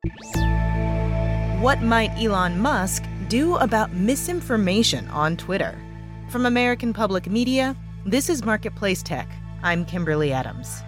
What might Elon Musk do about misinformation on Twitter? From American Public Media, this is Marketplace Tech. I'm Kimberly Adams.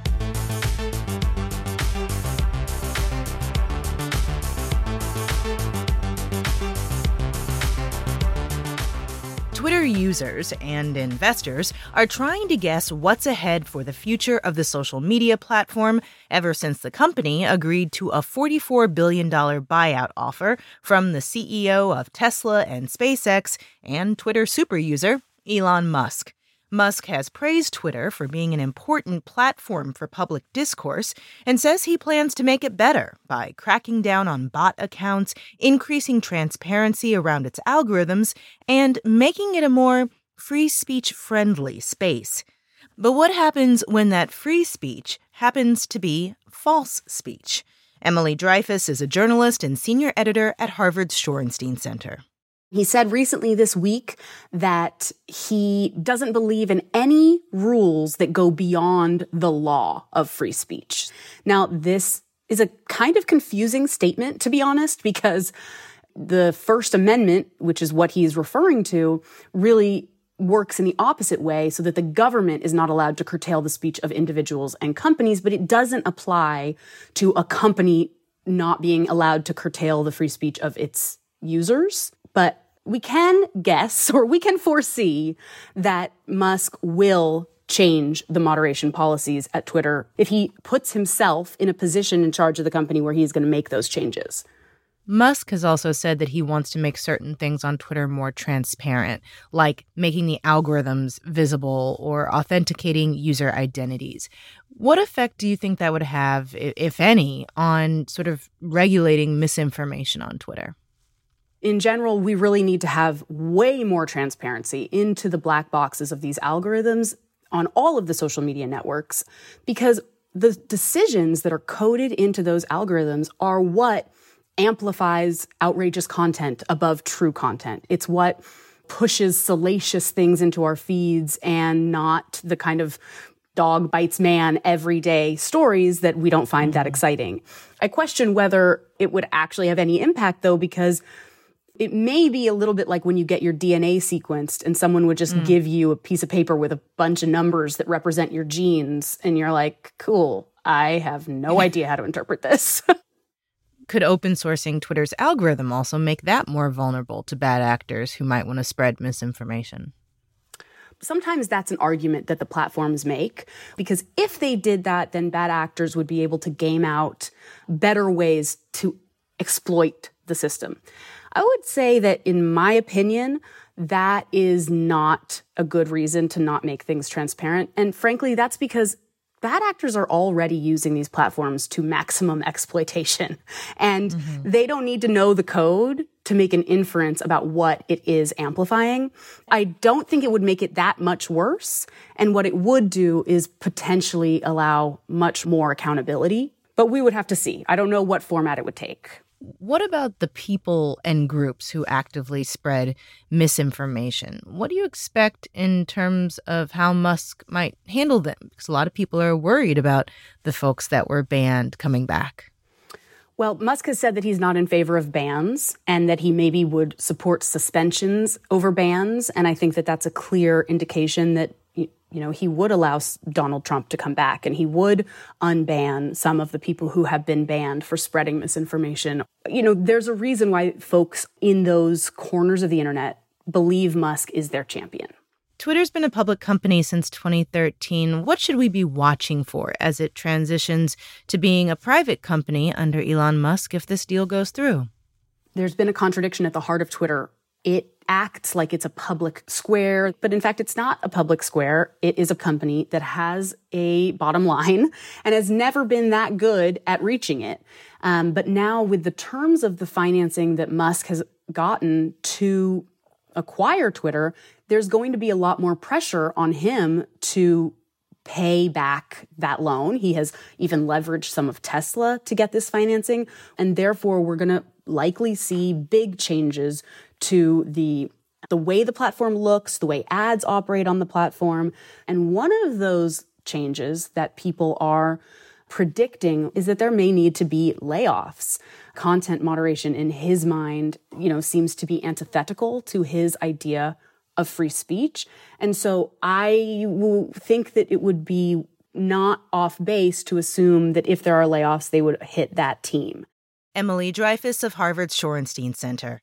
Twitter users and investors are trying to guess what's ahead for the future of the social media platform ever since the company agreed to a $44 billion buyout offer from the CEO of Tesla and SpaceX and Twitter superuser Elon Musk. Musk has praised Twitter for being an important platform for public discourse and says he plans to make it better by cracking down on bot accounts, increasing transparency around its algorithms, and making it a more free speech-friendly space. But what happens when that free speech happens to be false speech? Emily Dreyfus is a journalist and senior editor at Harvard's Shorenstein Center. He said recently this week that he doesn't believe in any rules that go beyond the law of free speech. Now, this is a kind of confusing statement, to be honest, because the First Amendment, which is what he's referring to, really works in the opposite way so that the government is not allowed to curtail the speech of individuals and companies, but it doesn't apply to a company not being allowed to curtail the free speech of its users. But we can guess, or we can foresee, that Musk will change the moderation policies at Twitter if he puts himself in a position in charge of the company where he's going to make those changes. Musk has also said that he wants to make certain things on Twitter more transparent, like making the algorithms visible or authenticating user identities. What effect do you think that would have, if any, on sort of regulating misinformation on Twitter? In general, we really need to have way more transparency into the black boxes of these algorithms on all of the social media networks, because the decisions that are coded into those algorithms are what amplifies outrageous content above true content. It's what pushes salacious things into our feeds and not the kind of dog bites man everyday stories that we don't find that exciting. I question whether it would actually have any impact, though, because it may be a little bit like when you get your DNA sequenced and someone would just give you a piece of paper with a bunch of numbers that represent your genes. And you're like, cool, I have no idea how to interpret this. Could open sourcing Twitter's algorithm also make that more vulnerable to bad actors who might want to spread misinformation? Sometimes that's an argument that the platforms make, because if they did that, then bad actors would be able to game out better ways to exploit the system. I would say that, in my opinion, that is not a good reason to not make things transparent. And frankly, that's because bad actors are already using these platforms to maximum exploitation. And they don't need to know the code to make an inference about what it is amplifying. I don't think it would make it that much worse. And what it would do is potentially allow much more accountability. But we would have to see. I don't know what format it would take. What about the people and groups who actively spread misinformation? What do you expect in terms of how Musk might handle them? Because a lot of people are worried about the folks that were banned coming back. Well, Musk has said that he's not in favor of bans and that he maybe would support suspensions over bans. And I think that that's a clear indication that he would allow Donald Trump to come back and he would unban some of the people who have been banned for spreading misinformation. There's a reason why folks in those corners of the internet believe Musk is their champion. Twitter's been a public company since 2013. What should we be watching for as it transitions to being a private company under Elon Musk if this deal goes through? There's been a contradiction at the heart of Twitter. It acts like it's a public square, but in fact, it's not a public square. It is a company that has a bottom line and has never been that good at reaching it. But now with the terms of the financing that Musk has gotten to acquire Twitter, there's going to be a lot more pressure on him to pay back that loan. He has even leveraged some of Tesla to get this financing. And therefore, we're going to likely see big changes to the way the platform looks, the way ads operate on the platform. And one of those changes that people are predicting is that there may need to be layoffs. Content moderation, in his mind, seems to be antithetical to his idea of free speech. And so I think that it would be not off base to assume that if there are layoffs, they would hit that team. Emily Dreyfus of Harvard's Shorenstein Center.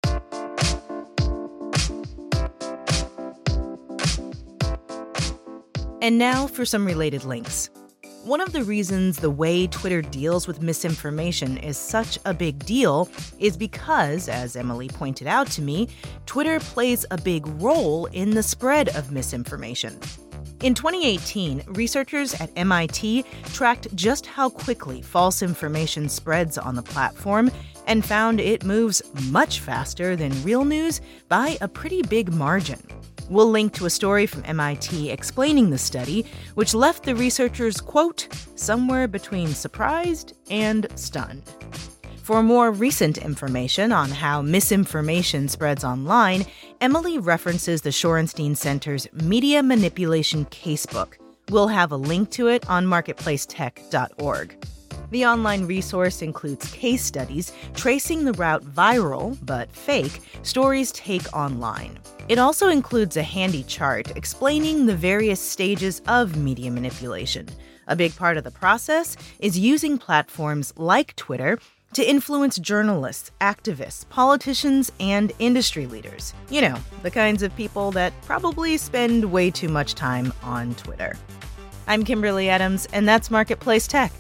And now for some related links. One of the reasons the way Twitter deals with misinformation is such a big deal is because, as Emily pointed out to me, Twitter plays a big role in the spread of misinformation. In 2018, researchers at MIT tracked just how quickly false information spreads on the platform and found it moves much faster than real news by a pretty big margin. We'll link to a story from MIT explaining the study, which left the researchers, quote, somewhere between surprised and stunned. For more recent information on how misinformation spreads online, Emily references the Shorenstein Center's Media Manipulation Casebook. We'll have a link to it on marketplacetech.org. The online resource includes case studies tracing the route viral, but fake, stories take online. It also includes a handy chart explaining the various stages of media manipulation. A big part of the process is using platforms like Twitter to influence journalists, activists, politicians, and industry leaders. You know, the kinds of people that probably spend way too much time on Twitter. I'm Kimberly Adams, and that's Marketplace Tech.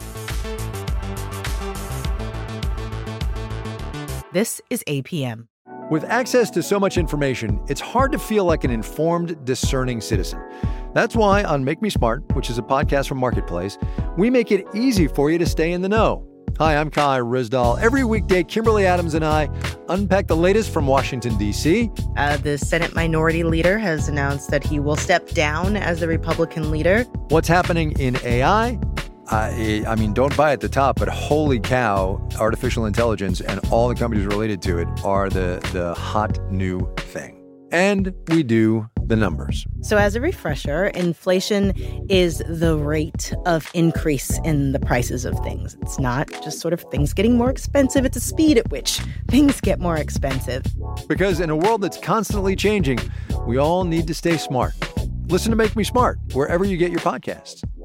This is APM. With access to so much information, it's hard to feel like an informed, discerning citizen. That's why on Make Me Smart, which is a podcast from Marketplace, we make it easy for you to stay in the know. Hi, I'm Kai Ryssdal. Every weekday, Kimberly Adams and I unpack the latest from Washington, D.C. The Senate Minority Leader has announced that he will step down as the Republican leader. What's happening in AI? I mean, don't buy at the top, but holy cow, artificial intelligence and all the companies related to it are the hot new thing. And we do the numbers. So as a refresher, inflation is the rate of increase in the prices of things. It's not just sort of things getting more expensive. It's a speed at which things get more expensive. Because in a world that's constantly changing, we all need to stay smart. Listen to Make Me Smart wherever you get your podcasts.